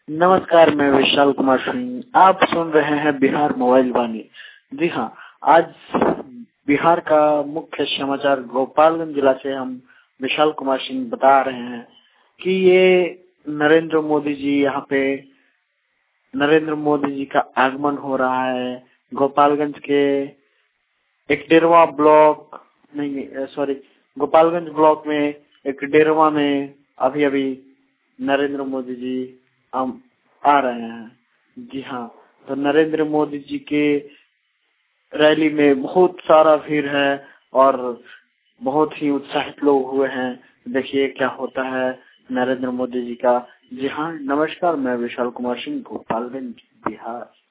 नमस्कार, मैं विशाल कुमार सिंह। आप सुन रहे हैं बिहार मोबाइल वाणी। जी हाँ, आज बिहार का मुख्य समाचार गोपालगंज जिला से हम विशाल कुमार सिंह बता रहे हैं कि ये नरेंद्र मोदी जी यहाँ पे नरेंद्र मोदी जी का आगमन हो रहा है। गोपालगंज के एक डेरवा ब्लॉक गोपालगंज ब्लॉक में एक डेरवा में अभी अभी नरेंद्र मोदी जी हम आ रहे हैं। जी हाँ, तो नरेंद्र मोदी जी के रैली में बहुत सारा भीड़ है और बहुत ही उत्साहित लोग हुए हैं। देखिए क्या होता है नरेंद्र मोदी जी का। जी हाँ, नमस्कार, मैं विशाल कुमार सिंह, गोपालगंज, बिहार।